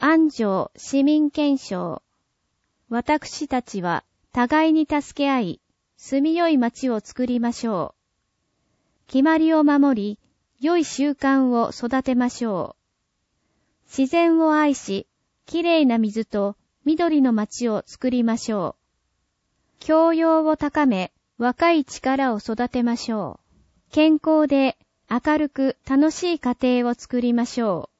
安城市民憲章。私たちは互いに助け合い、住みよい町を作りましょう。決まりを守り、良い習慣を育てましょう。自然を愛し、きれいな水と緑の町を作りましょう。教養を高め、若い力を育てましょう。健康で明るく楽しい家庭を作りましょう。